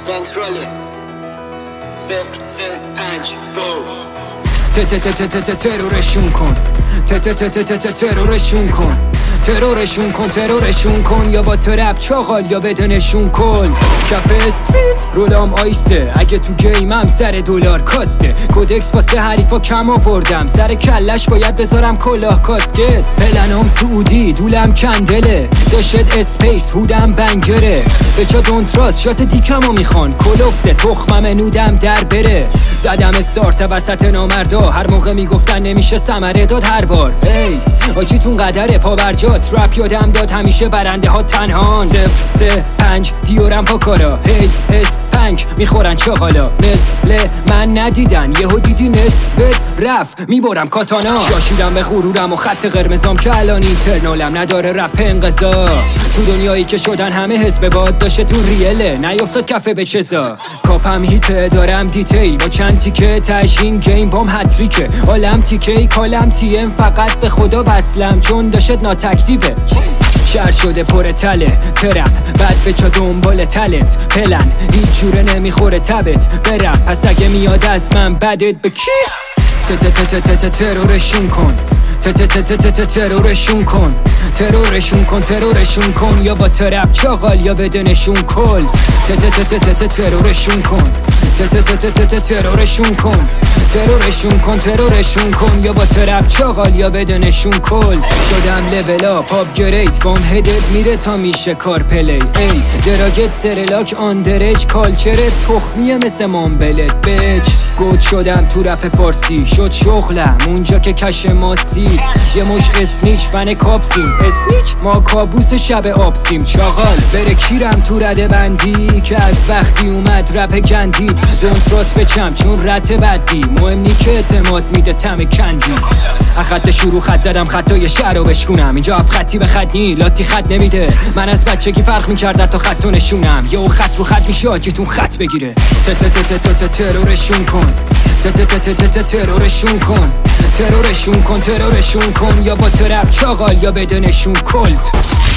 سنتراله 035 ترورشون کن ترورشون کن ترورشون کن ترورشون کن یا با ترپ چاقال یا بدنشون کن کف استریت رولام آیسته اگه تو گیمم سر دلار کاسته کودکس واسه حریفا کم آوردم سر کلش باید بذارم کلاه کاسکت پلنام سعودی دولم کندله داشت اسپیس هودم بنگره به جا دونتراس شات دیکمو میخوان کلفته تخمم نودم در بره زدم استارت وسط نامردا هر موقع میگفتن نمیشه ثمره داد هر بار ای آجیتون قدره پا برجات رپ یادم داد همیشه برنده ها تنهان 035 دیورم پا کارا هی پنگ میخورن چاقالا مثل من ندیدن یهو دیدی نسبت رفت میبرم کاتانا شاشیدم به غرورم و خط قرمزام که الان اینترنالم نداره رپ انقضا تو دنیایی که شدن همه حزب باد داشته تو ریله نیافتاد کفه به چزا کاپم هیته دارم دیتیل با چند تیکه تشین گیم بام هتریکه عالم تیکه کالم تیم فقط به خدا بسلم چون داشت ناتکتیوه شهر شده پر تله ترپ بعد به چا دنبال تلنت پلن هیچ جوره نمیخوره تبت برپ پس اگه میاد از من بدت به کی ترورشون کن ترورشون کن ترورشون کن ترورشون کن یا با ترپ چاقال یا بدنشون کل ترورشون کن ترورشون کن ترورشون کن ترورشون کن یا با ترپ چاقال یا بدنشون کل شدم لول اپ آپ گرید بام هدت میره تا میشه کار پلی ای دراگت سرلاک آندرج کالچرت تخمیه مثل مامبلت بچ گوت شدم تو رپ فارسی شد شغلم اونجا که کش ماسی یه مش اسنیچ فن کاپسیم اسنیچ ما کابوس شب آبسیم چاقال بره کیرم تو رده بندی که از وقتی اومد رپ گندید دونت راست بچم چون رت بدی مهم نی که اعتماد میده تم کندی خط شروع خط زدم خطای شهر رو بشکونم اینجا اف خطی به خط نی لاتی خط نمیده من از بچگی فرق میکرد تا خط و نشونم یه خط رو خط میشه آجیتون خط بگیره ترورشون کن ترورشون کن ترورشون کن ترورشون کن یا با ترپ چاقال یا بدنشون کلت